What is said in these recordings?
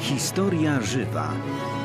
Historia żywa.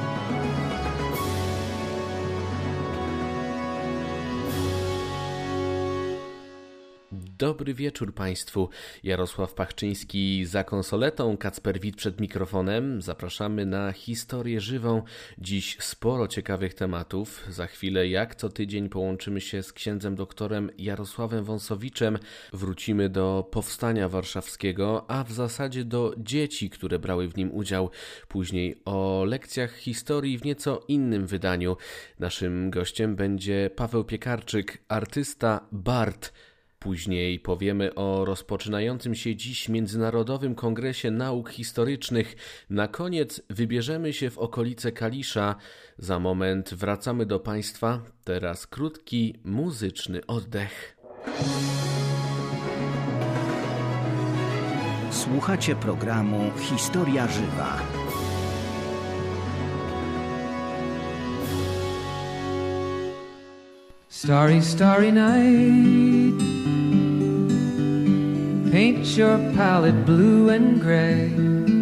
Dobry wieczór Państwu. Jarosław Pachczyński za konsoletą, Kacper Wit przed mikrofonem. Zapraszamy na historię żywą. Dziś sporo ciekawych tematów. Za chwilę, jak co tydzień, połączymy się z księdzem doktorem Jarosławem Wąsowiczem. Wrócimy do Powstania Warszawskiego, a w zasadzie do dzieci, które brały w nim udział. Później o lekcjach historii w nieco innym wydaniu. Naszym gościem będzie Paweł Piekarczyk, artysta, bard. Później powiemy o rozpoczynającym się dziś Międzynarodowym Kongresie Nauk Historycznych. Na koniec wybierzemy się w okolice Kalisza. Za moment wracamy do Państwa. Teraz krótki muzyczny oddech. Słuchacie programu Historia żywa. Starry, starry night, paint your palette blue and gray.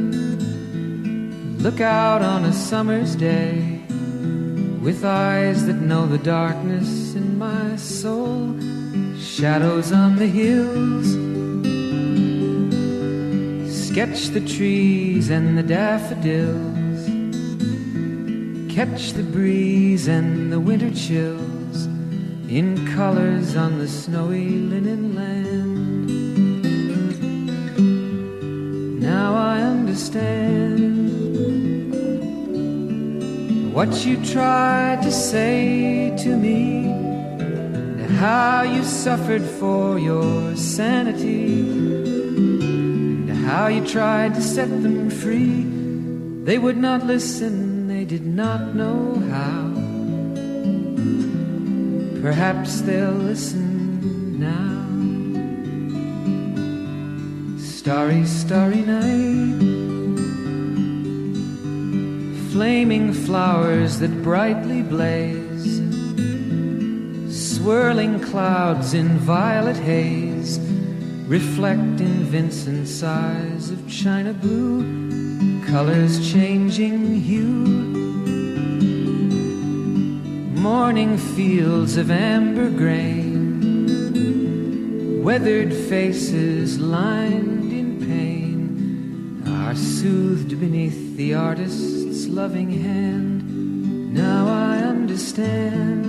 Look out on a summer's day with eyes that know the darkness in my soul. Shadows on the hills, sketch the trees and the daffodils, catch the breeze and the winter chills in colors on the snowy linen land. Now I understand what you tried to say to me, and how you suffered for your sanity, and how you tried to set them free. They would not listen, they did not know how. Perhaps they'll listen now. Starry, starry night, flaming flowers that brightly blaze, swirling clouds in violet haze, reflect in Vincent's eyes of china blue, colors changing hue. Morning fields of amber grain, weathered faces lined in pain, are soothed beneath the artist's loving hand. Now I understand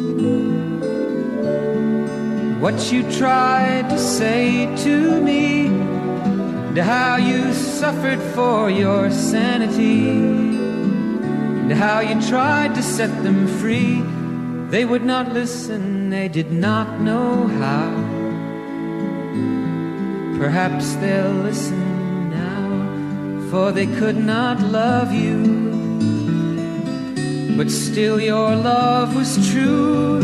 what you tried to say to me, and how you suffered for your sanity, and how you tried to set them free. They would not listen, they did not know how. Perhaps they'll listen now, for they could not love you, but still your love was true.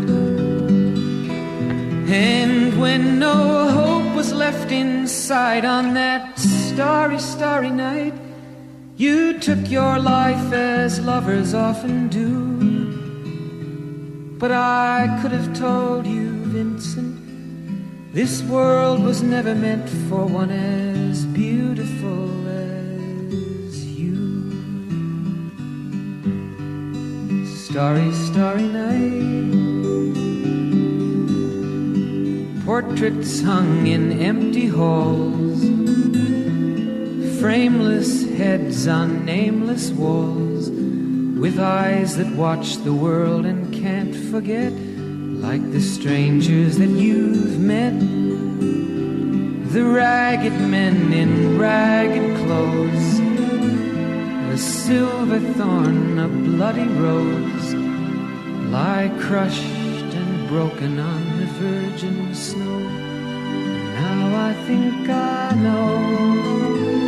And when no hope was left inside on that starry, starry night, you took your life as lovers often do. But I could have told you, Vincent, this world was never meant for one as beautiful as you. Starry, starry night, portraits hung in empty halls, frameless heads on nameless walls, with eyes that watch the world and can't forget, like the strangers that you've met, the ragged men in ragged clothes, a silver thorn, a bloody rose, lie crushed and broken on the virgin snow. Now I think I know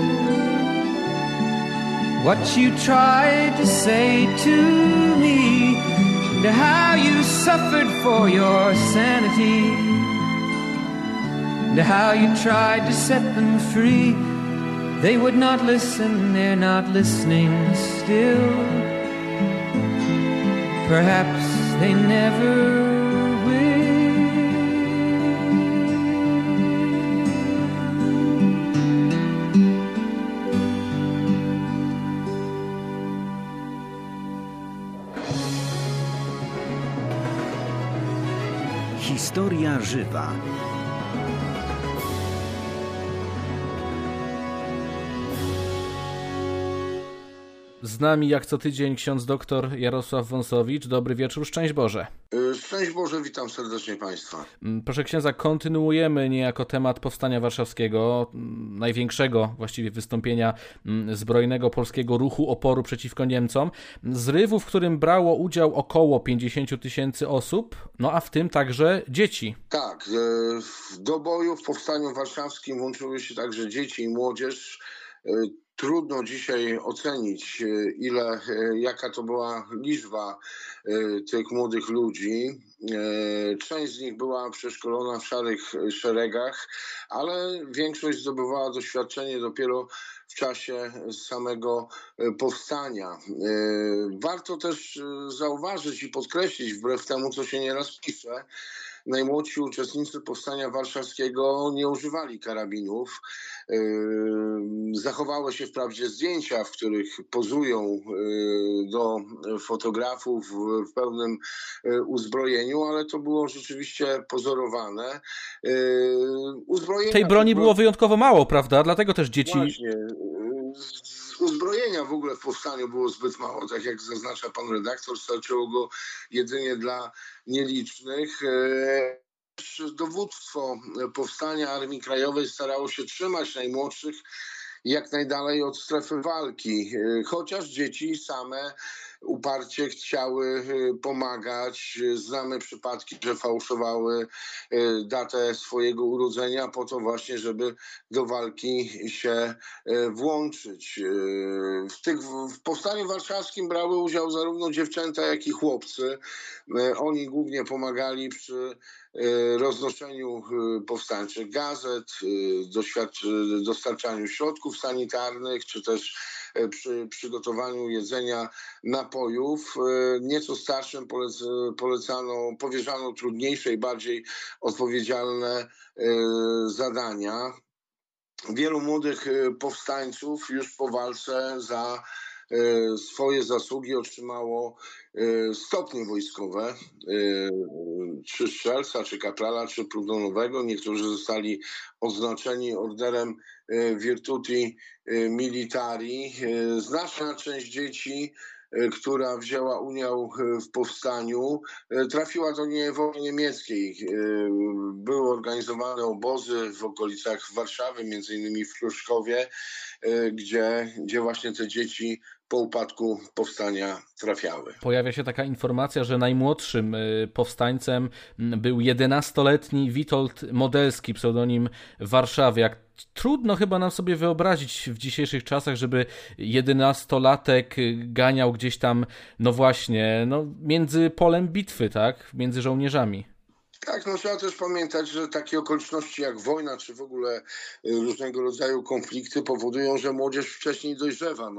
what you tried to say to me, and how you suffered for your sanity, and how you tried to set them free. They would not listen, they're not listening still. Perhaps they never will. Historia żywa. Z nami jak co tydzień ksiądz doktor Jarosław Wąsowicz. Dobry wieczór, szczęść Boże. Szczęść Boże, witam serdecznie Państwa. Proszę księdza, kontynuujemy niejako temat Powstania Warszawskiego, największego właściwie wystąpienia zbrojnego polskiego ruchu oporu przeciwko Niemcom. Zrywu, w którym brało udział około 50 000 osób, no a w tym także dzieci. Tak, do boju w Powstaniu Warszawskim włączyły się także dzieci i młodzież. Trudno dzisiaj ocenić, jaka to była liczba tych młodych ludzi. Część z nich była przeszkolona w szarych szeregach, ale większość zdobywała doświadczenie dopiero w czasie samego powstania. Warto też zauważyć i podkreślić, wbrew temu, co się nieraz pisze, najmłodsi uczestnicy Powstania Warszawskiego nie używali karabinów. Zachowały się wprawdzie zdjęcia, w których pozują do fotografów w pełnym uzbrojeniu, ale to było rzeczywiście pozorowane. Tej broni było wyjątkowo mało, prawda? Dlatego też dzieci... Właśnie. Uzbrojenia w ogóle w powstaniu było zbyt mało, tak jak zaznacza pan redaktor, starczyło go jedynie dla nielicznych. Dowództwo powstania Armii Krajowej starało się trzymać najmłodszych jak najdalej od strefy walki, chociaż dzieci same uparcie chciały pomagać. Znamy przypadki, że fałszowały datę swojego urodzenia po to właśnie, żeby do walki się włączyć. W Powstaniu Warszawskim brały udział zarówno dziewczęta, jak i chłopcy. Oni głównie pomagali przy roznoszeniu powstańczych gazet, dostarczaniu środków sanitarnych, czy też przy przygotowaniu jedzenia, napojów. Nieco starszym powierzano trudniejsze i bardziej odpowiedzialne zadania. Wielu młodych powstańców już po walce za swoje zasługi otrzymało stopnie wojskowe, czy strzelca, czy kaprala, czy plutonowego. Niektórzy zostali odznaczeni orderem Virtuti Militari. Znaczna część dzieci, która wzięła udział w powstaniu, trafiła do niewoli niemieckiej. Były organizowane obozy w okolicach Warszawy, między innymi w Pruszkowie, gdzie właśnie te dzieci po upadku powstania trafiały. Pojawia się taka informacja, że najmłodszym powstańcem był 11-letni Witold Modelski, pseudonim Warszawy. Jak trudno chyba nam sobie wyobrazić w dzisiejszych czasach, żeby 11-latek ganiał gdzieś tam, no właśnie, między polem bitwy, tak? Między żołnierzami. Tak, trzeba też pamiętać, że takie okoliczności jak wojna, czy w ogóle różnego rodzaju konflikty powodują, że młodzież wcześniej dojrzewa.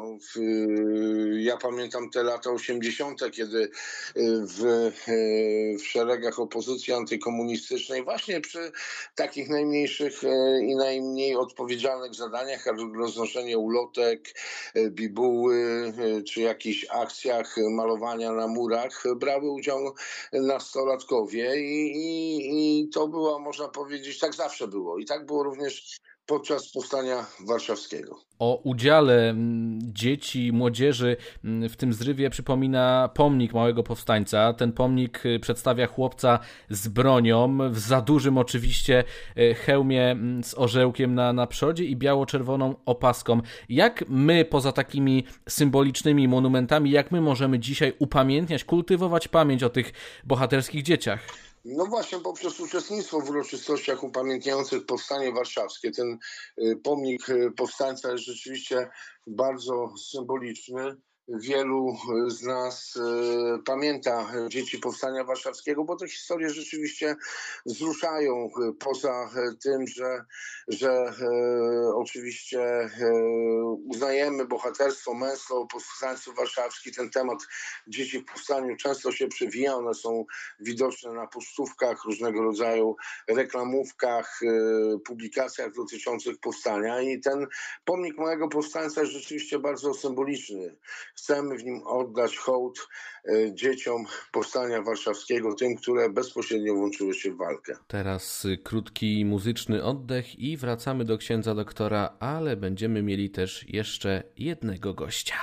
Ja pamiętam te lata 80., kiedy w szeregach opozycji antykomunistycznej właśnie przy takich najmniejszych i najmniej odpowiedzialnych zadaniach, jak roznoszenie ulotek, bibuły, czy jakichś akcjach malowania na murach, brały udział nastolatkowie i to było, można powiedzieć, tak zawsze było. I tak było również podczas Powstania Warszawskiego. O udziale dzieci, młodzieży w tym zrywie przypomina pomnik małego powstańca. Ten pomnik przedstawia chłopca z bronią, w za dużym oczywiście hełmie z orzełkiem na przodzie i biało-czerwoną opaską. Jak my, poza takimi symbolicznymi monumentami, jak my możemy dzisiaj upamiętniać, kultywować pamięć o tych bohaterskich dzieciach? No właśnie poprzez uczestnictwo w uroczystościach upamiętniających Powstanie Warszawskie. Ten pomnik powstańca jest rzeczywiście bardzo symboliczny. Wielu z nas pamięta dzieci Powstania Warszawskiego, bo te historie rzeczywiście wzruszają. Poza tym, że oczywiście uznajemy bohaterstwo, męstwo powstańców warszawskich, ten temat dzieci w powstaniu często się przewija. One są widoczne na pocztówkach, różnego rodzaju reklamówkach, publikacjach dotyczących powstania i ten pomnik małego powstańca jest rzeczywiście bardzo symboliczny. Chcemy w nim oddać hołd dzieciom Powstania Warszawskiego, tym, które bezpośrednio włączyły się w walkę. Teraz krótki muzyczny oddech i wracamy do księdza doktora, ale będziemy mieli też jeszcze jednego gościa.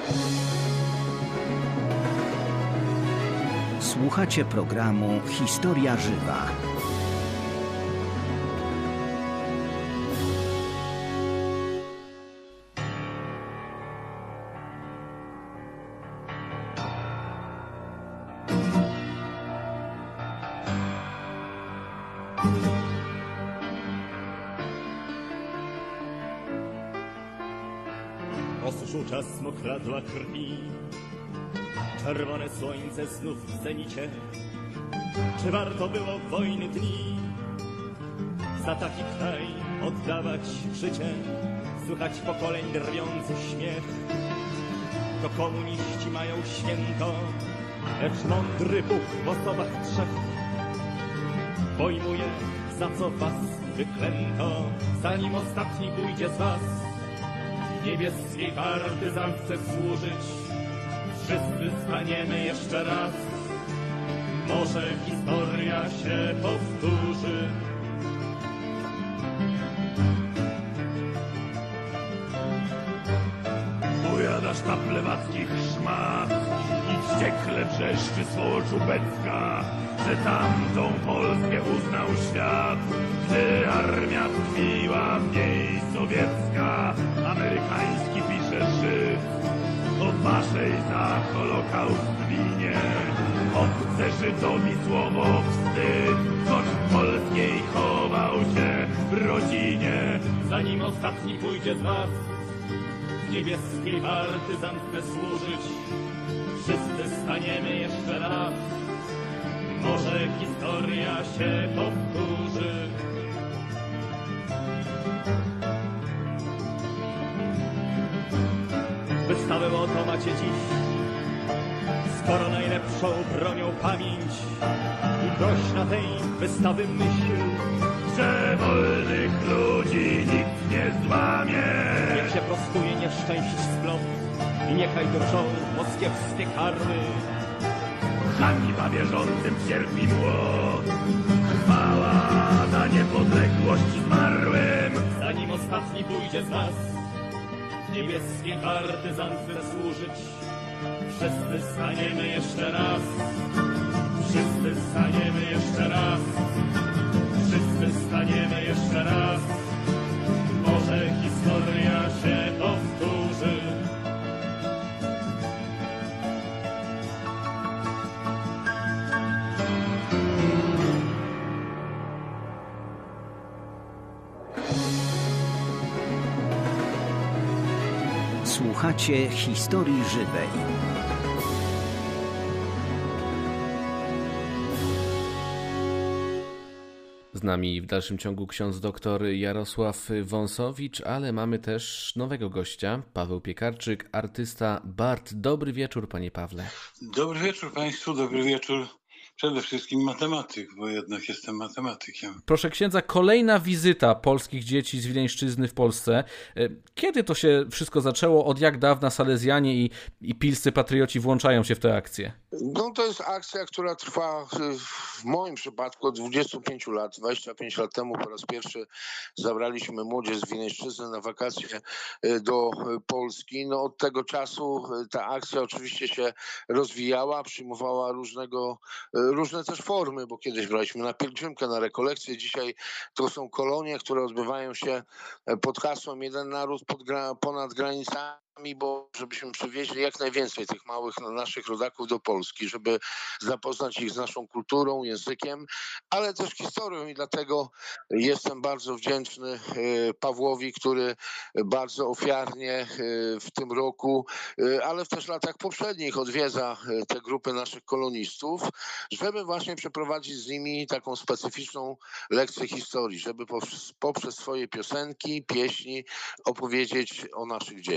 Słuchacie programu Historia Żywa. Osuszył czas mokradła krwi, czerwone słońce znów w zenicie. Czy warto było wojny dni za taki kraj oddawać życie? Słychać pokoleń drwiący śmiech. To komuniści mają święto, lecz mądry Bóg w osobach trzech pojmuje, za co was wyklęto. Zanim ostatni pójdzie z was, niebieskiej partyzantce służyć, wszyscy staniemy jeszcze raz. Może historia się powtórzy. Ujada sztab lewackich szmat i wściekle wrzeszczy Sołoczubecka, że tamtą Polskę uznał świat, gdy armia tkwiła w niej sowiecka. Amerykański pisze Żyd o waszej za Holokaust winie. Obce Żydowi słowo wstyd, choć w polskiej chował się w rodzinie. Zanim ostatni pójdzie z was, niebieskiej partyzantce służyć, wszyscy staniemy jeszcze raz. Może historia się powtórzy. Wystawę oto macie dziś, skoro najlepszą bronią pamięć. I gość na tej wystawy myśl, że wolnych ludzi nikt nie złamie. Niech się prostuje nieszczęść splot i niechaj drżą moskiewskie karły. Hańba wierzącym w sierpi młot, chwała za niepodległość zmarłym. Zanim ostatni pójdzie z was, niebieskiej partyzantce służyć, wszyscy staniemy jeszcze raz. Wszyscy staniemy jeszcze raz. Wszyscy staniemy jeszcze raz. Może historia się powtórzy. Słuchacie Historii Żywej. Z nami w dalszym ciągu ksiądz doktor Jarosław Wąsowicz, ale mamy też nowego gościa, Paweł Piekarczyk, artysta Bart. Dobry wieczór, panie Pawle. Dobry wieczór państwu, dobry wieczór. Przede wszystkim matematyk, bo jednak jestem matematykiem. Proszę księdza, kolejna wizyta polskich dzieci z Wileńszczyzny w Polsce. Kiedy to się wszystko zaczęło? Od jak dawna Salezjanie i pilscy patrioci włączają się w tę akcję? No to jest akcja, która trwa w moim przypadku od 25 lat. 25 lat temu po raz pierwszy zabraliśmy młodzież z Wileńszczyzny na wakacje do Polski. No od tego czasu ta akcja oczywiście się rozwijała, przyjmowała różne też formy, bo kiedyś braliśmy na pielgrzymkę, na rekolekcje. Dzisiaj to są kolonie, które odbywają się pod hasłem Jeden Naród ponad granicami, bo żebyśmy przywieźli jak najwięcej tych małych naszych rodaków do Polski, żeby zapoznać ich z naszą kulturą, językiem, ale też historią i dlatego jestem bardzo wdzięczny Pawłowi, który bardzo ofiarnie w tym roku, ale też w latach poprzednich odwiedza te grupy naszych kolonistów, żeby właśnie przeprowadzić z nimi taką specyficzną lekcję historii, żeby poprzez swoje piosenki, pieśni opowiedzieć o naszych dziejach. No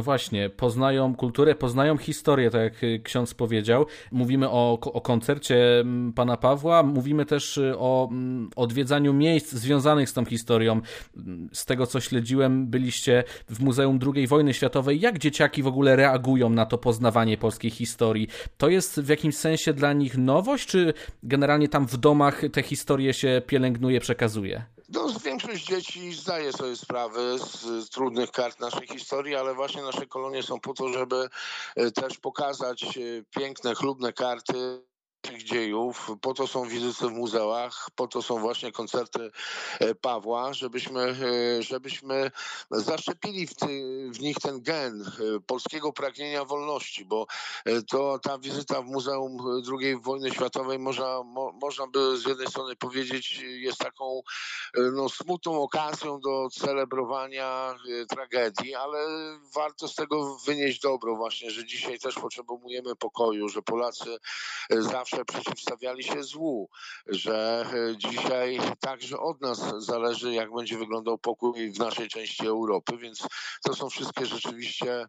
No właśnie, poznają kulturę, poznają historię, tak jak ksiądz powiedział. Mówimy o koncercie pana Pawła, mówimy też o odwiedzaniu miejsc związanych z tą historią. Z tego, co śledziłem, byliście w Muzeum II Wojny Światowej. Jak dzieciaki w ogóle reagują na to poznawanie polskiej historii? To jest w jakimś sensie dla nich nowość, czy generalnie tam w domach te historie się pielęgnuje, przekazuje? No, większość dzieci zdaje sobie sprawę z trudnych kart naszej historii, ale właśnie nasze kolonie są po to, żeby też pokazać piękne, chlubne karty naszych dziejów. Po to są wizyty w muzeach, po to są właśnie koncerty Pawła, żebyśmy zaszczepili w nich ten gen polskiego pragnienia wolności, bo ta wizyta w Muzeum II Wojny Światowej można by z jednej strony powiedzieć jest taką smutną okazją do celebrowania tragedii, ale warto z tego wynieść dobro właśnie, że dzisiaj też potrzebujemy pokoju, że Polacy zawsze przeciwstawiali się złu, że dzisiaj także od nas zależy, jak będzie wyglądał pokój w naszej części Europy, więc to są wszystkie rzeczywiście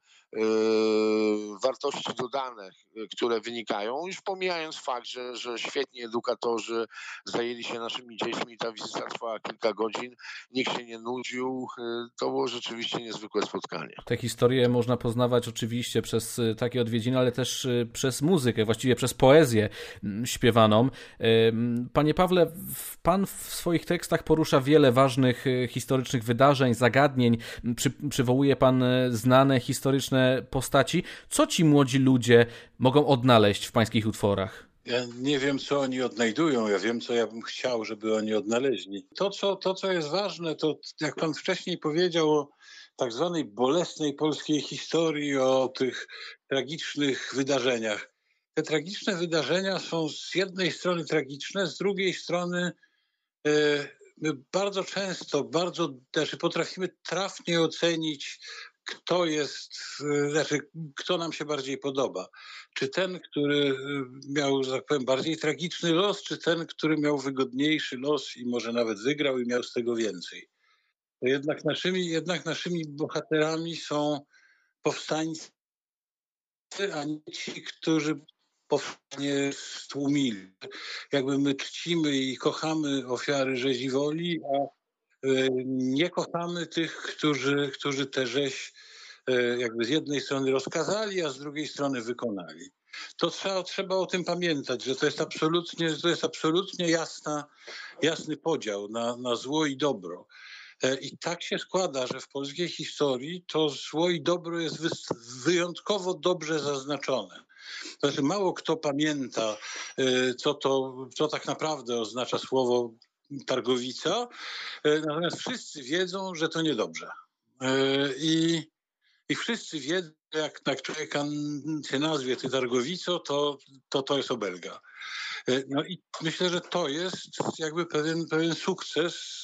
wartości dodane, które wynikają, już pomijając fakt, że świetni edukatorzy zajęli się naszymi dziećmi, ta wizyta trwała kilka godzin, nikt się nie nudził, to było rzeczywiście niezwykłe spotkanie. Te historie można poznawać oczywiście przez takie odwiedziny, ale też przez muzykę, właściwie przez poezję śpiewaną. Panie Pawle, pan w swoich tekstach porusza wiele ważnych historycznych wydarzeń, zagadnień, przywołuje pan znane historyczne postaci. Co ci młodzi ludzie mogą odnaleźć w pańskich utworach? Ja nie wiem, co oni odnajdują, ja wiem, co ja bym chciał, żeby oni odnaleźli. To, co jest ważne, to jak pan wcześniej powiedział o tak zwanej bolesnej polskiej historii, o tych tragicznych wydarzeniach. Te tragiczne wydarzenia są z jednej strony tragiczne, z drugiej strony my bardzo często, potrafimy trafnie ocenić, kto nam się bardziej podoba. Czy ten, który miał, że tak powiem, bardziej tragiczny los, czy ten, który miał wygodniejszy los i może nawet wygrał i miał z tego więcej. To jednak naszymi bohaterami są powstańcy, a nie ci, którzy powstanie stłumili. Jakby my czcimy i kochamy ofiary rzezi woli, a nie kochamy tych, którzy tę rzeź jakby z jednej strony rozkazali, a z drugiej strony wykonali. To trzeba o tym pamiętać, że to jest absolutnie jasny podział na zło i dobro. I tak się składa, że w polskiej historii to zło i dobro jest wyjątkowo dobrze zaznaczone. To znaczy mało kto pamięta, co tak naprawdę oznacza słowo Targowica, natomiast wszyscy wiedzą, że to niedobrze. I wszyscy wiedzą, jak człowieka się nazwie ty Targowico, to jest obelga. No i myślę, że to jest jakby pewien sukces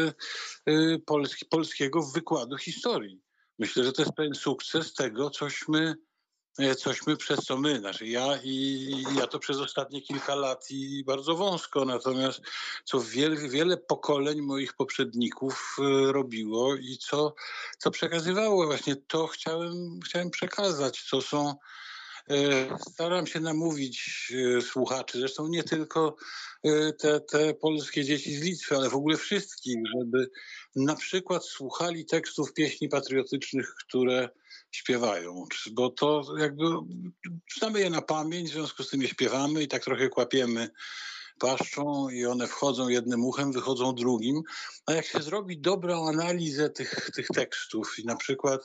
polskiego wykładu historii. Myślę, że to jest pewien sukces tego, cośmy przez co znaczy ja to przez ostatnie kilka lat i bardzo wąsko, natomiast co wiele pokoleń moich poprzedników robiło i co przekazywało, właśnie to chciałem przekazać, to są staram się namówić słuchaczy, zresztą nie tylko te polskie dzieci z Litwy, ale w ogóle wszystkich, żeby na przykład słuchali tekstów pieśni patriotycznych, które śpiewają, bo to jakby znamy je na pamięć, w związku z tym je śpiewamy i tak trochę kłapiemy paszczą i one wchodzą jednym uchem, wychodzą drugim, a jak się zrobi dobrą analizę tych tekstów i na przykład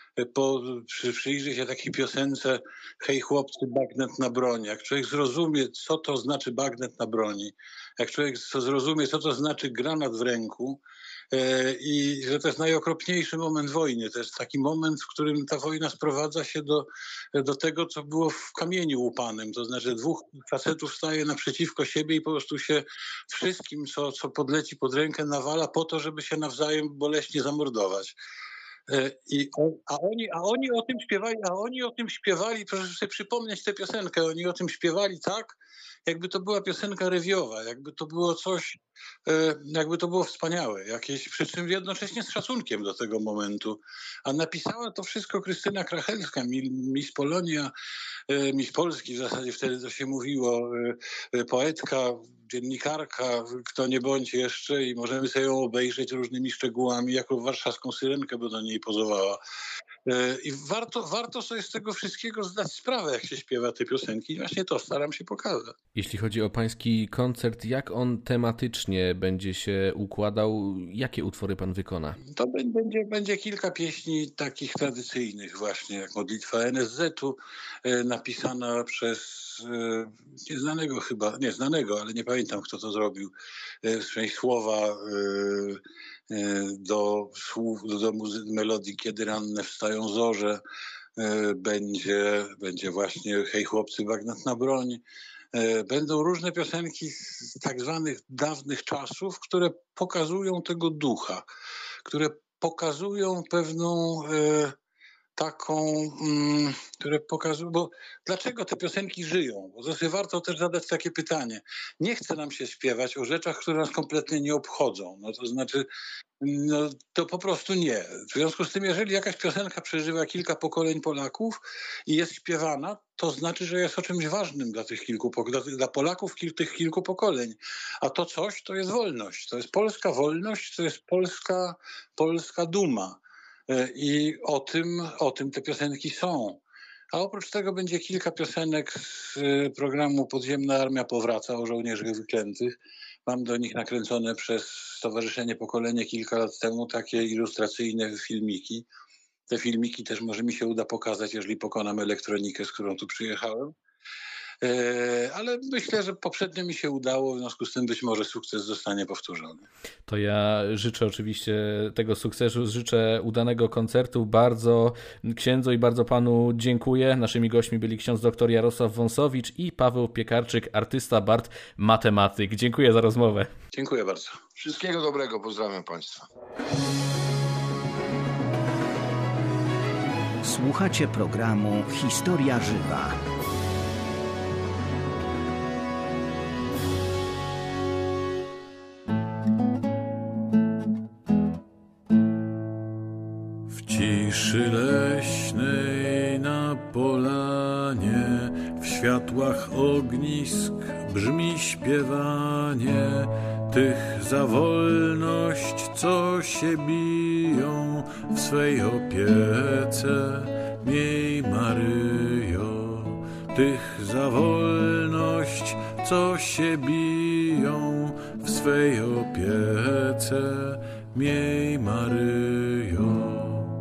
przyjrzy się takiej piosence Hej chłopcy, bagnet na broni. Jak człowiek zrozumie, co to znaczy bagnet na broni, jak człowiek zrozumie, co to znaczy granat w ręku i że to jest najokropniejszy moment wojny. To jest taki moment, w którym ta wojna sprowadza się do tego, co było w kamieniu łupanym. To znaczy dwóch facetów staje naprzeciwko siebie i po prostu się wszystkim, co podleci pod rękę, nawala po to, żeby się nawzajem boleśnie zamordować. A oni o tym śpiewali, proszę sobie przypomnieć tę piosenkę, oni o tym śpiewali tak, jakby to była piosenka rewiowa, jakby to było coś, jakby to było wspaniałe, jakieś, przy czym jednocześnie z szacunkiem do tego momentu. A napisała to wszystko Krystyna Krachelska, Miss Polonia, Miss Polski w zasadzie wtedy to się mówiło, poetka, dziennikarka, kto nie bądź jeszcze, i możemy sobie ją obejrzeć różnymi szczegółami, jako warszawską Syrenkę, bo do niej pozowała. I warto sobie z tego wszystkiego zdać sprawę, jak się śpiewa te piosenki. I właśnie to staram się pokazać. Jeśli chodzi o pański koncert, jak on tematycznie będzie się układał? Jakie utwory pan wykona? To będzie kilka pieśni takich tradycyjnych właśnie, jak modlitwa NSZ-u, napisana przez nieznanego, ale nie pamiętam, kto to zrobił. Część słowa do melodii Kiedy ranne wstają zorze, będzie właśnie Hej chłopcy, bagnat na broń. Będą różne piosenki z tak zwanych dawnych czasów, które pokazują tego ducha, które pokazują pewną które pokazują, bo dlaczego te piosenki żyją? Bo zresztą warto też zadać takie pytanie. Nie chce nam się śpiewać o rzeczach, które nas kompletnie nie obchodzą. No to znaczy, to po prostu nie. W związku z tym, jeżeli jakaś piosenka przeżywa kilka pokoleń Polaków i jest śpiewana, to znaczy, że jest o czymś ważnym dla Polaków tych kilku pokoleń. A to coś to jest wolność. To jest polska wolność, to jest polska duma. I o tym te piosenki są. A oprócz tego będzie kilka piosenek z programu Podziemna Armia Powraca o żołnierzach wyklętych. Mam do nich nakręcone przez Stowarzyszenie Pokolenie kilka lat temu takie ilustracyjne filmiki. Te filmiki też może mi się uda pokazać, jeżeli pokonam elektronikę, z którą tu przyjechałem. Ale myślę, że poprzednio mi się udało, w związku z tym być może sukces zostanie powtórzony. To ja życzę oczywiście tego sukcesu, życzę udanego koncertu. Bardzo księdzu i bardzo panu dziękuję. Naszymi gośćmi byli ksiądz dr Jarosław Wąsowicz i Paweł Piekarczyk, artysta Bart, matematyk. Dziękuję za rozmowę. Dziękuję bardzo. Wszystkiego dobrego, pozdrawiam państwa. Słuchacie programu Historia Żywa. Ciszy leśnej na polanie, w światłach ognisk brzmi śpiewanie tych za wolność, co się biją w swej opiece. Miej Maryjo, tych za wolność, co się biją w swej opiece. Miej Maryjo.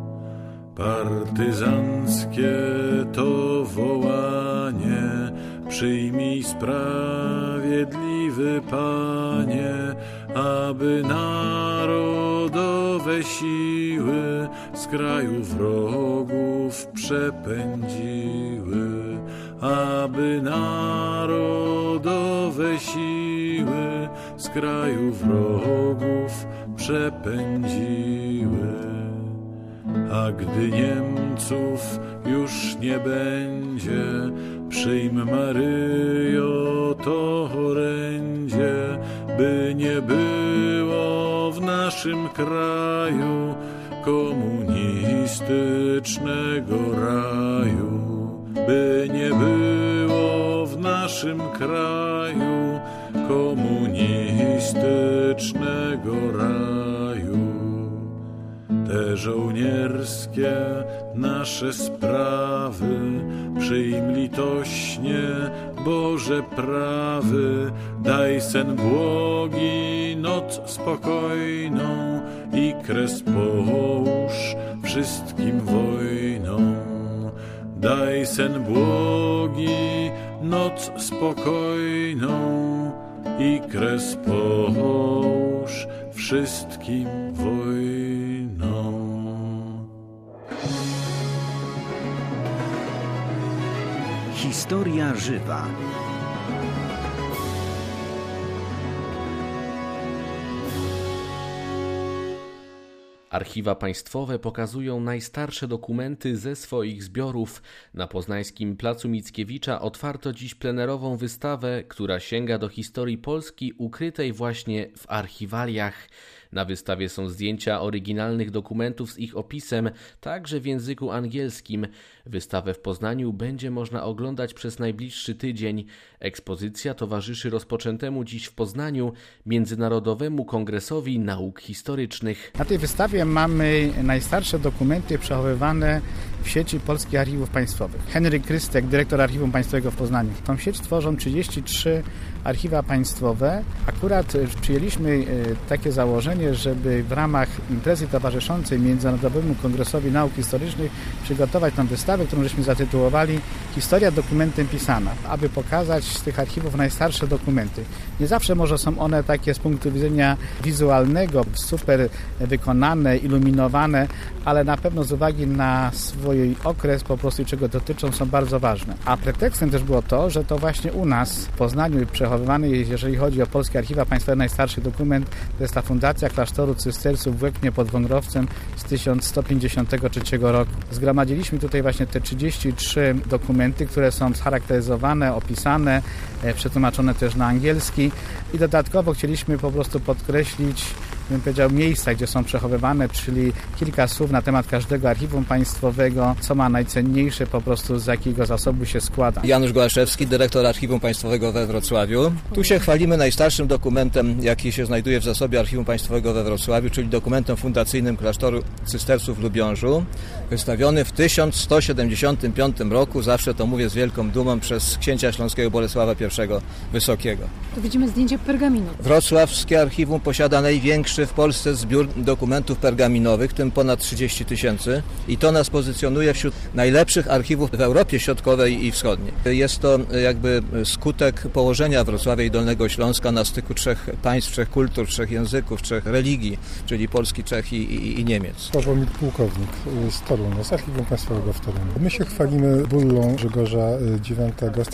Partyzanckie to wołanie, przyjmij sprawiedliwy Panie, aby narodowe siły z kraju wrogów przepędziły, aby narodowe siły z kraju wrogów przepędziły. A gdy Niemców już nie będzie, przyjm Maryjo to orędzie, by nie było w naszym kraju komunistycznego raju, by nie było w naszym kraju komunistycznego raju. Te żołnierskie nasze sprawy przyjm litośnie, Boże prawy, daj sen błogi, noc spokojną i kres połóż wszystkim wojnom. Daj sen błogi, noc spokojną i kres połóż wszystkim wojnom. Historia żywa. Archiwa państwowe pokazują najstarsze dokumenty ze swoich zbiorów. Na poznańskim Placu Mickiewicza otwarto dziś plenerową wystawę, która sięga do historii Polski ukrytej właśnie w archiwaliach. Na wystawie są zdjęcia oryginalnych dokumentów z ich opisem, także w języku angielskim. Wystawę w Poznaniu będzie można oglądać przez najbliższy tydzień. Ekspozycja towarzyszy rozpoczętemu dziś w Poznaniu Międzynarodowemu Kongresowi Nauk Historycznych. Na tej wystawie mamy najstarsze dokumenty przechowywane w sieci Polskich Archiwów Państwowych. Henryk Krystek, dyrektor Archiwum Państwowego w Poznaniu. Tą sieć tworzą 33 archiwa państwowe. Akurat przyjęliśmy takie założenie, żeby w ramach imprezy towarzyszącej Międzynarodowemu Kongresowi Nauk Historycznych przygotować tą wystawę, którą żeśmy zatytułowali Historia dokumentem pisana, aby pokazać z tych archiwów najstarsze dokumenty. Nie zawsze może są one takie z punktu widzenia wizualnego, super wykonane, iluminowane, ale na pewno z uwagi na swój okres po prostu czego dotyczą są bardzo ważne. A pretekstem też było to, że to właśnie u nas w Poznaniu przechowywany jest, jeżeli chodzi o Polskie Archiwa Państwowe, najstarszy dokument, to jest ta fundacja klasztoru cystersów w Łeknie pod Wągrowcem z 1153 roku. Zgromadziliśmy tutaj właśnie te 33 dokumenty, które są scharakteryzowane, opisane, przetłumaczone też na angielski i dodatkowo chcieliśmy po prostu podkreślić, bym powiedział, miejsca, gdzie są przechowywane, czyli kilka słów na temat każdego archiwum państwowego, co ma najcenniejsze, po prostu z jakiego zasobu się składa. Janusz Głaszewski, dyrektor Archiwum Państwowego we Wrocławiu. Tu się chwalimy najstarszym dokumentem, jaki się znajduje w zasobie Archiwum Państwowego we Wrocławiu, czyli dokumentem fundacyjnym klasztoru cystersów w Lubiążu, wystawiony w 1175 roku, zawsze to mówię z wielką dumą, przez księcia śląskiego Bolesława I Wysokiego. Tu widzimy zdjęcie pergaminu. Wrocławskie archiwum posiada największy w Polsce zbiór dokumentów pergaminowych, w tym ponad 30 000 i to nas pozycjonuje wśród najlepszych archiwów w Europie Środkowej i Wschodniej. Jest to jakby skutek położenia Wrocławia i Dolnego Śląska na styku trzech państw, trzech kultur, trzech języków, trzech religii, czyli Polski, Czech i Niemiec. Sławomir Pułkownik z Torunia, z Archiwum Państwowego w Toruniu. My się chwalimy bullą Grzegorza IX z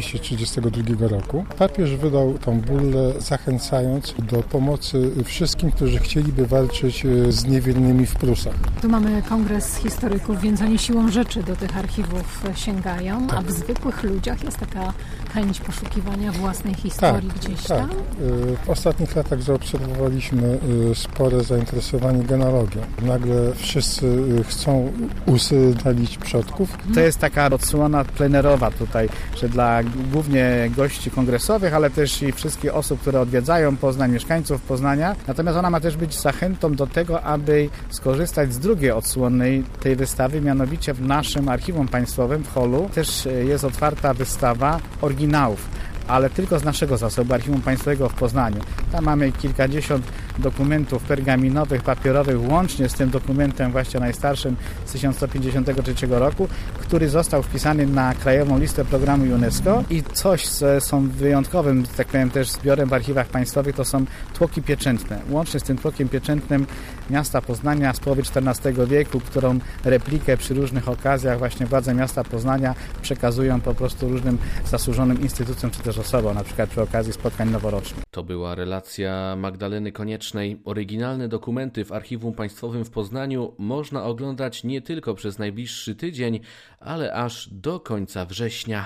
1232 roku. Papież wydał tą bullę, zachęcając do pomocy wszystkim, którzy chcieliby walczyć z niewiernymi w Prusach. Tu mamy kongres historyków, więc oni siłą rzeczy do tych archiwów sięgają, tak. A w zwykłych ludziach jest taka chęć poszukiwania własnej historii gdzieś tam? W ostatnich latach zaobserwowaliśmy spore zainteresowanie genealogią. Nagle wszyscy chcą ustalać przodków. To jest taka odsłona plenerowa tutaj, że dla głównie gości kongresowych, ale też i wszystkich osób, które odwiedzają Poznań, mieszkańców Poznania. Natomiast ona ma też być zachętą do tego, aby skorzystać z drugiej odsłony tej wystawy, mianowicie w naszym Archiwum Państwowym w holu też jest otwarta wystawa oryginałów, ale tylko z naszego zasobu Archiwum Państwowego w Poznaniu. Tam mamy kilkadziesiąt dokumentów pergaminowych, papierowych, łącznie z tym dokumentem właśnie najstarszym z 1153 roku, który został wpisany na Krajową Listę Programu UNESCO i coś, co są wyjątkowym, tak powiem, też zbiorem w archiwach państwowych, to są tłoki pieczętne. Łącznie z tym tłokiem pieczętnym miasta Poznania z połowy XIV wieku, którą replikę przy różnych okazjach właśnie władze miasta Poznania przekazują po prostu różnym zasłużonym instytucjom czy też osobom, na przykład przy okazji spotkań noworocznych. To była relacja Magdaleny Koniecznej. Oryginalne dokumenty w Archiwum Państwowym w Poznaniu można oglądać nie tylko przez najbliższy tydzień, ale aż do końca września.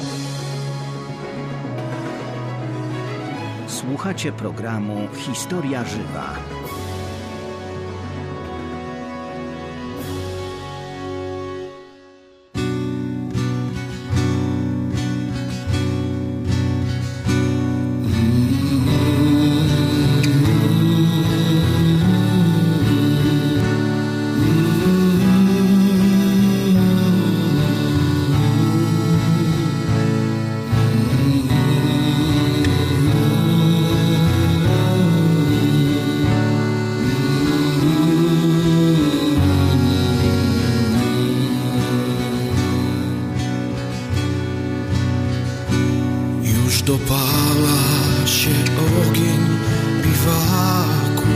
Słuchacie programu Historia Żywa. Dopala się ogień biwaku,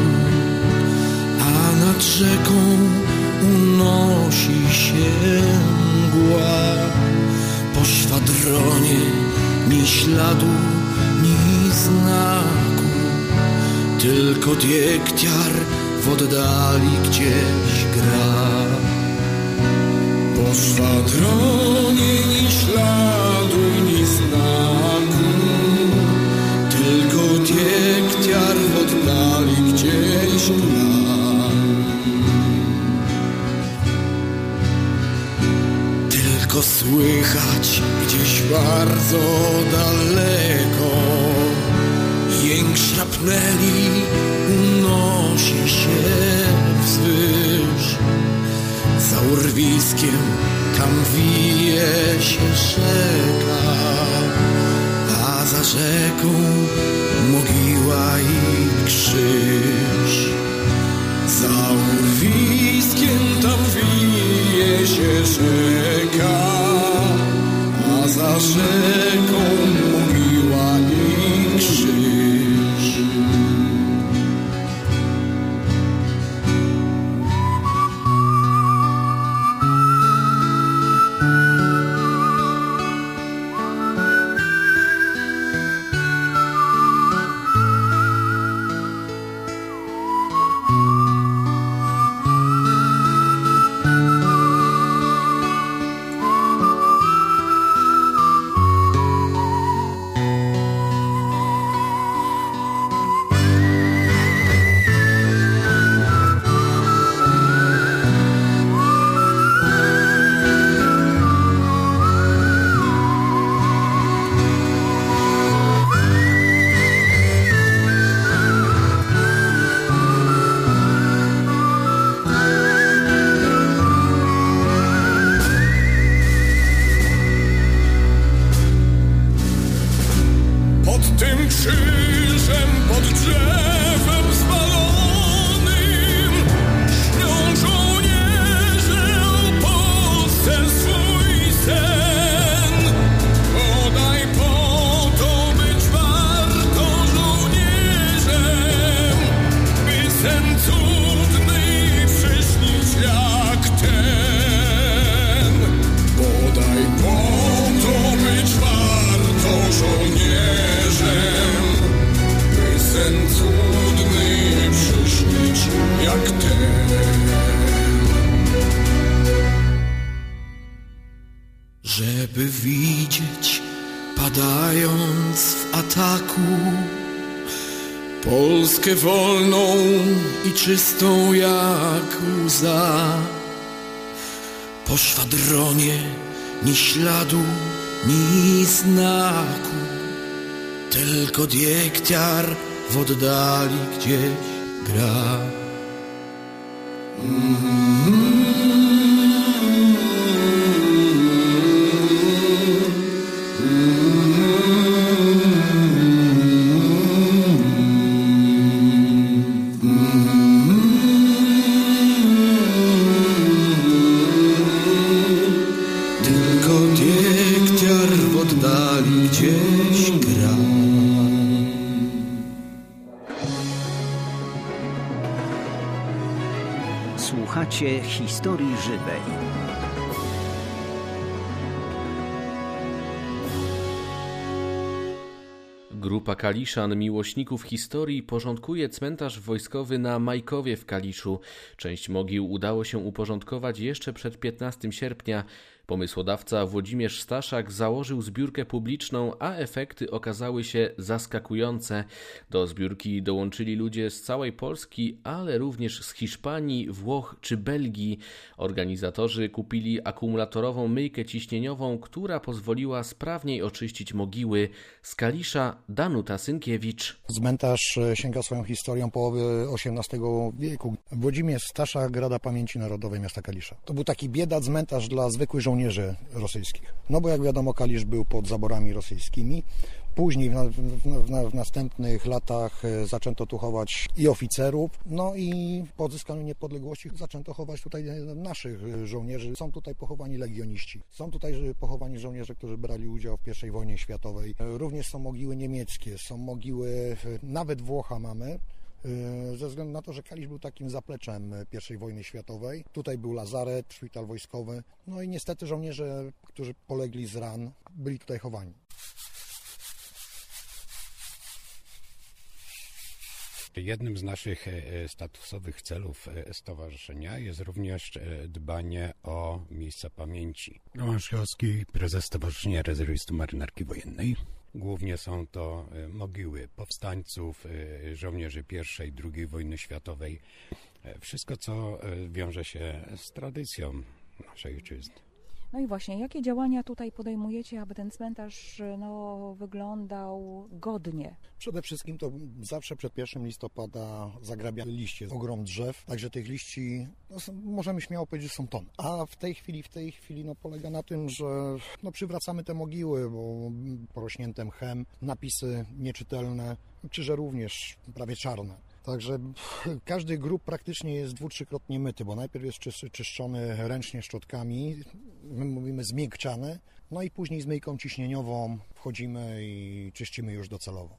a nad rzeką unosi się mgła. Po szwadronie ni śladu, ni znaku, tylko diektiar w oddali gdzieś gra. Po szwadronie ni śladu, ni znaku, tylko diektiar w oddali gdzieś gra. Tylko słychać gdzieś bardzo daleko jęk szrapneli unosi się wzwyż. Za urwiskiem tam wije się rzeka, a za rzeką mogiła i krzyż. Za urwiskiem tam wije się rzeka, a za rzeką mogiła i krzyż. Żeby widzieć, padając w ataku, Polskę wolną i czystą jak łza. Po szwadronie ni śladu, ni znaku, tylko diektiar w oddali gdzieś gra. Słuchacie Historii Żywej. Grupa Kaliszan, miłośników historii, porządkuje cmentarz wojskowy na Majkowie w Kaliszu. Część mogił udało się uporządkować jeszcze przed 15 sierpnia. Pomysłodawca Włodzimierz Staszak założył zbiórkę publiczną, a efekty okazały się zaskakujące. Do zbiórki dołączyli ludzie z całej Polski, ale również z Hiszpanii, Włoch czy Belgii. Organizatorzy kupili akumulatorową myjkę ciśnieniową, która pozwoliła sprawniej oczyścić mogiły. Z Kalisza Danuta Synkiewicz. Cmentarz sięga swoją historią połowy XVIII wieku. Włodzimierz Staszak, Rada Pamięci Narodowej Miasta Kalisza. To był taki biedat cmentarz dla zwykłych żołnierzy rosyjskich. No bo jak wiadomo, Kalisz był pod zaborami rosyjskimi. Później w następnych latach zaczęto tu chować i oficerów, no i po odzyskaniu niepodległości zaczęto chować tutaj naszych żołnierzy. Są tutaj pochowani legioniści. Są tutaj pochowani żołnierze, którzy brali udział w I wojnie światowej. Również są mogiły niemieckie, są mogiły, nawet Włocha mamy, ze względu na to, że Kalisz był takim zapleczem I wojny światowej. Tutaj był lazaret, szpital wojskowy, no i niestety żołnierze, którzy polegli z ran, byli tutaj chowani. Jednym z naszych statusowych celów stowarzyszenia jest również dbanie o miejsca pamięci. Roman Szkowski, prezes Stowarzyszenia Rezerwistów Marynarki Wojennej. Głównie są to mogiły powstańców, żołnierzy I i II wojny światowej. Wszystko, co wiąże się z tradycją naszej ojczyzny. No i właśnie, jakie działania tutaj podejmujecie, aby ten cmentarz wyglądał godnie? Przede wszystkim to zawsze przed 1 listopada zagrabia liście, ogrom drzew, także tych liści możemy śmiało powiedzieć, że są tony. A w tej chwili polega na tym, że przywracamy te mogiły, bo porośnięte mchem, napisy nieczytelne, krzyże również prawie czarne. Także każdy grób praktycznie jest 2-3-krotnie myty, bo najpierw jest czyszczony ręcznie szczotkami, my mówimy zmiękczany, no i później z myjką ciśnieniową wchodzimy i czyścimy już docelowo.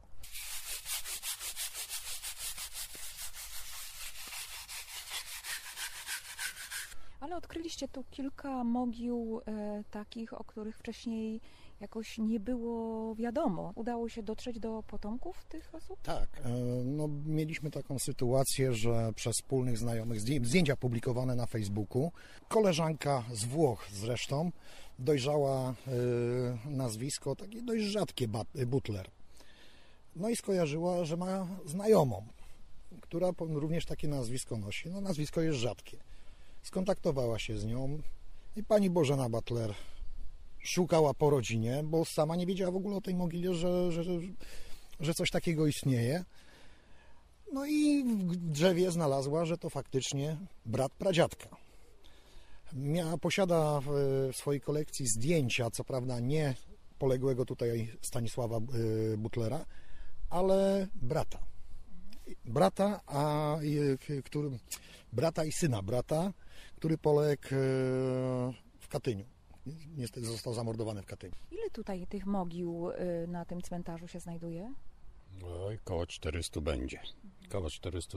Ale odkryliście tu kilka mogił takich, o których wcześniej jakoś nie było wiadomo. Udało się dotrzeć do potomków tych osób? Tak. Mieliśmy taką sytuację, że przez wspólnych znajomych, zdjęcia publikowane na Facebooku, koleżanka z Włoch zresztą dojrzała nazwisko, takie dość rzadkie, Butler. No i skojarzyła, że ma znajomą, która również takie nazwisko nosi. No nazwisko jest rzadkie. Skontaktowała się z nią i pani Bożena Butler szukała po rodzinie, bo sama nie wiedziała w ogóle o tej mogile, że coś takiego istnieje. No i w drzewie znalazła, że to faktycznie brat pradziadka. Posiada w swojej kolekcji zdjęcia, co prawda nie poległego tutaj Stanisława Butlera, ale brata i syna brata, który poległ w Katyniu. Niestety został zamordowany w Katyniu. Ile tutaj tych mogił na tym cmentarzu się znajduje? Oj, koło 400 będzie. Koło 400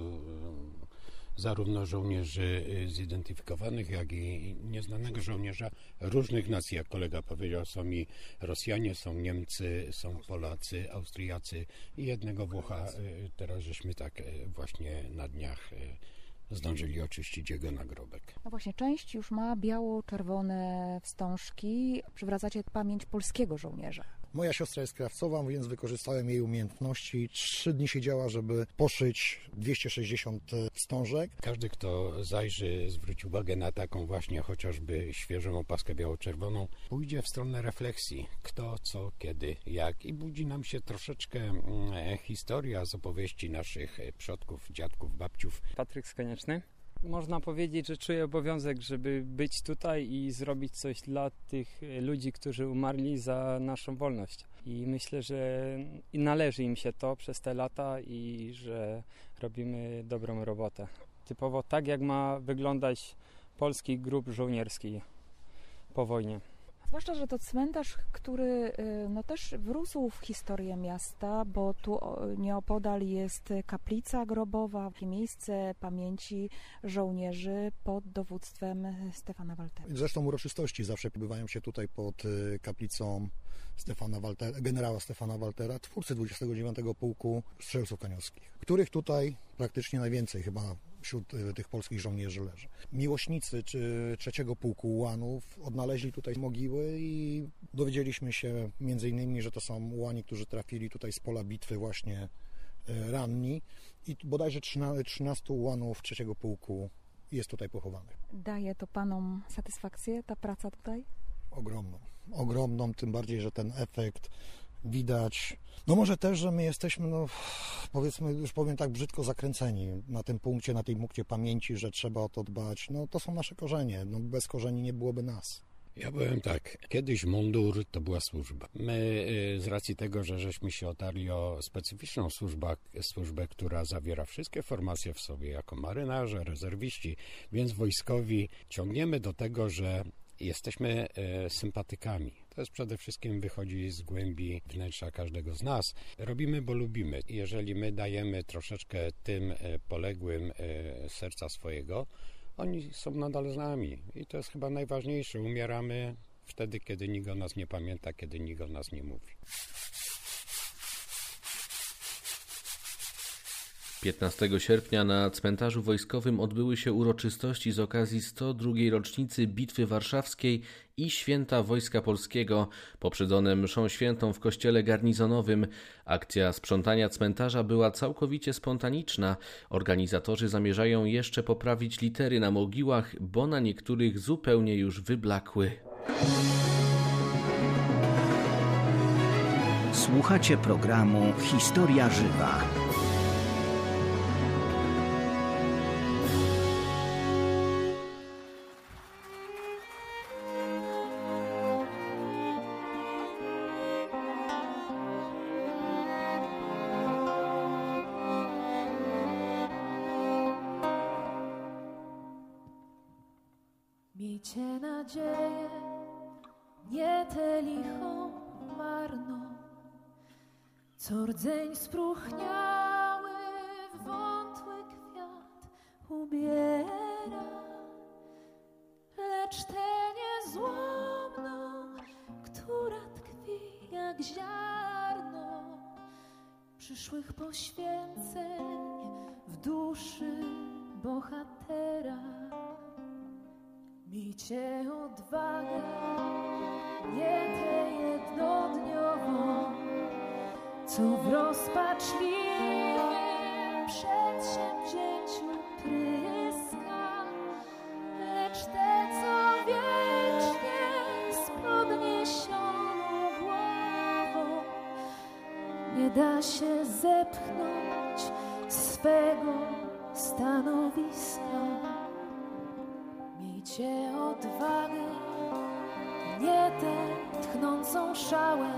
zarówno żołnierzy zidentyfikowanych, jak i nieznanego żołnierza różnych nacji. Jak kolega powiedział, są i Rosjanie, są Niemcy, są Polacy, Austriacy i jednego Włocha. Teraz żeśmy tak właśnie na dniach zdążyli oczyścić jego nagrobek. No właśnie, część już ma biało-czerwone wstążki. Przywracacie pamięć polskiego żołnierza. Moja siostra jest krawcowa, więc wykorzystałem jej umiejętności. 3 dni siedziała, żeby poszyć 260 wstążek. Każdy, kto zajrzy, zwróci uwagę na taką właśnie chociażby świeżą opaskę biało-czerwoną, pójdzie w stronę refleksji. Kto, co, kiedy, jak. I budzi nam się troszeczkę historia z opowieści naszych przodków, dziadków, babciów. Patryk Skonieczny. Można powiedzieć, że czuję obowiązek, żeby być tutaj i zrobić coś dla tych ludzi, którzy umarli za naszą wolność. I myślę, że należy im się to przez te lata i że robimy dobrą robotę. Typowo tak, jak ma wyglądać polski grób żołnierski po wojnie. Zwłaszcza, że to cmentarz, który też wrósł w historię miasta, bo tu nieopodal jest kaplica grobowa, miejsce pamięci żołnierzy pod dowództwem Stefana Waltera. Zresztą uroczystości zawsze odbywają się tutaj pod kaplicą generała Stefana Waltera, twórcy 29. Pułku Strzelców Kaniowskich, których tutaj praktycznie najwięcej chyba wśród tych polskich żołnierzy leży. Miłośnicy czy 3. Pułku Ułanów odnaleźli tutaj mogiły i dowiedzieliśmy się między innymi, że to są ułani, którzy trafili tutaj z pola bitwy właśnie ranni i bodajże 13 ułanów 3. Pułku jest tutaj pochowanych. Daje to panom satysfakcję, ta praca tutaj? Ogromną, tym bardziej, że ten efekt widać. No może też, że my jesteśmy, powiedzmy, już powiem tak brzydko, zakręceni na tym punkcie, na tej punkcie pamięci, że trzeba o to dbać. No to są nasze korzenie. No, bez korzeni nie byłoby nas. Ja powiem tak, kiedyś mundur to była służba. My z racji tego, że żeśmy się otarli o specyficzną służbę, która zawiera wszystkie formacje w sobie, jako marynarze, rezerwiści, więc wojskowi, ciągniemy do tego, że jesteśmy sympatykami. To jest przede wszystkim wychodzi z głębi wnętrza każdego z nas. Robimy, bo lubimy. Jeżeli my dajemy troszeczkę tym poległym serca swojego, oni są nadal z nami. I to jest chyba najważniejsze. Umieramy wtedy, kiedy nikt o nas nie pamięta, kiedy nikt o nas nie mówi. 15 sierpnia na cmentarzu wojskowym odbyły się uroczystości z okazji 102. rocznicy Bitwy Warszawskiej i Święta Wojska Polskiego, poprzedzone mszą świętą w kościele garnizonowym. Akcja sprzątania cmentarza była całkowicie spontaniczna. Organizatorzy zamierzają jeszcze poprawić litery na mogiłach, bo na niektórych zupełnie już wyblakły. Słuchacie programu Historia Żywa. Miejcie nadzieję, nie tę lichą marną, co rdzeń spróchniały w wątły kwiat ubiera, lecz tę niezłomną, która tkwi jak ziarno przyszłych poświęceń w duszy bohatera. Miejcie odwagę, nie tę jednodniową, co w rozpaczliwym przedsięwzięciu pryska, lecz tę, co wiecznie z podniesioną głową nie da się zepchnąć swego stanowiska. Miejcie odwagę, nie tę tchnącą szałem,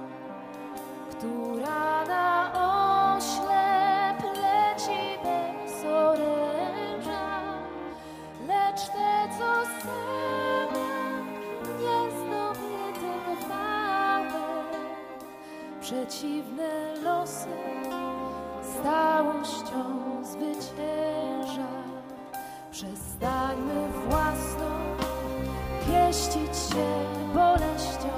która na oślep leci bez oręża, lecz te, co same niezdobyte małe, przeciwne losy stałością zwycięża. Przestańmy własną pieścić się boleścią,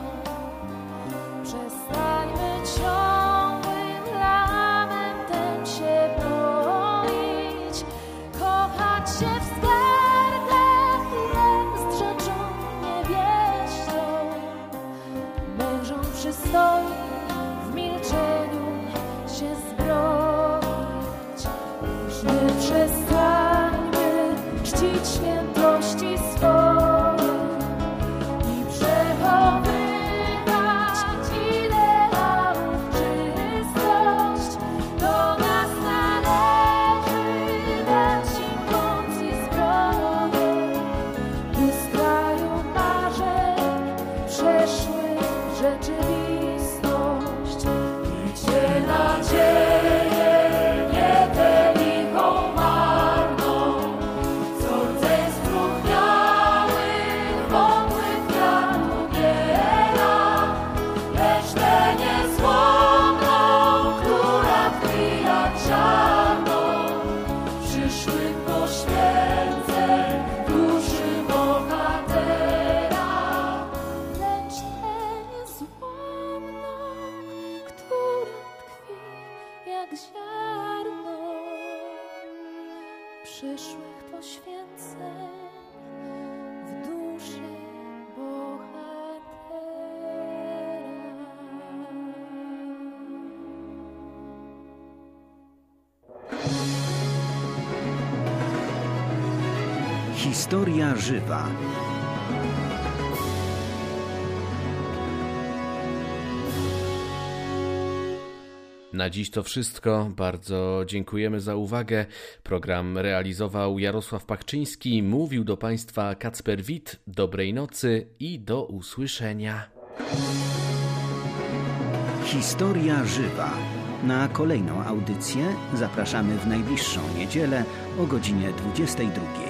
przestańmy ciągłym lamentem się boić, kochać się w skarbach jest rzeczą niewieścią, mężom przystoi w milczeniu się zbroić. Już nie przestańmy czcić świętości swoje i przechowywać ideałów czystość. Do nas należy dać im moc i zbroję, by z kraju marzeń przeszły w rzeczywistość. Miejcie nadzieję, nie tę lichą marną, co rdzeń spróchniały w wątłych kwiat ubiera, lecz tę niezłomną, która tkwi jak ziarno przyszłych poświęceń duszy bohatera. Lecz tę niezłomną, która tkwi jak ziarno przyszłych poświęceń w duszy bohatera. Historia żywa. Na dziś to wszystko. Bardzo dziękujemy za uwagę. Program realizował Jarosław Pachczyński. Mówił do Państwa Kacper Wit. Dobrej nocy i do usłyszenia. Historia żywa. Na kolejną audycję zapraszamy w najbliższą niedzielę o godzinie 22.